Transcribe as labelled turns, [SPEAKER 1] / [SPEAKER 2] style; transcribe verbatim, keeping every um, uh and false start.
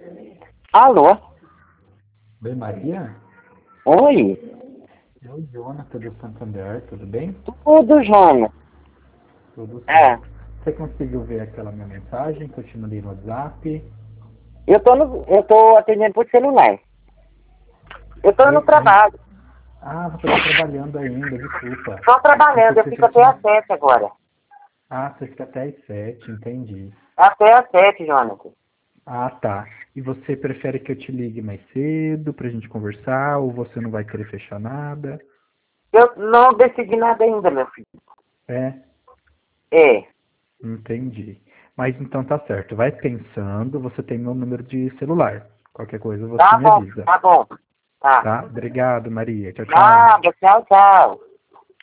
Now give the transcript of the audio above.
[SPEAKER 1] Alô?
[SPEAKER 2] Oi, Maria?
[SPEAKER 1] Oi?
[SPEAKER 2] Eu, Jonathan do Santander, tudo bem?
[SPEAKER 1] Tudo, Jonas.
[SPEAKER 2] Tudo
[SPEAKER 1] É,
[SPEAKER 2] certo. Você conseguiu ver aquela minha mensagem que eu te mandei no WhatsApp?
[SPEAKER 1] eu tô, no, eu tô atendendo por celular. Eu tô no
[SPEAKER 2] Oi, ai-
[SPEAKER 1] trabalho.
[SPEAKER 2] Ah, você está trabalhando ainda, desculpa.
[SPEAKER 1] Tô trabalhando,
[SPEAKER 2] Pensei
[SPEAKER 1] eu
[SPEAKER 2] que você
[SPEAKER 1] fico
[SPEAKER 2] já
[SPEAKER 1] até
[SPEAKER 2] tinha...
[SPEAKER 1] às sete agora.
[SPEAKER 2] Ah, você fica até às sete, entendi.
[SPEAKER 1] Até às sete, Jonas.
[SPEAKER 2] Ah, tá. E você prefere que eu te ligue mais cedo pra gente conversar ou você não vai querer fechar nada?
[SPEAKER 1] Eu não decidi nada ainda, meu filho.
[SPEAKER 2] É,
[SPEAKER 1] É,
[SPEAKER 2] entendi. Mas então tá certo. Vai pensando, você tem meu número de celular. Qualquer coisa você
[SPEAKER 1] tá
[SPEAKER 2] me
[SPEAKER 1] bom,
[SPEAKER 2] avisa.
[SPEAKER 1] tá bom. Tá.
[SPEAKER 2] Tá? Obrigado, Maria. Tchau, tchau.
[SPEAKER 1] Nada, tchau, tchau.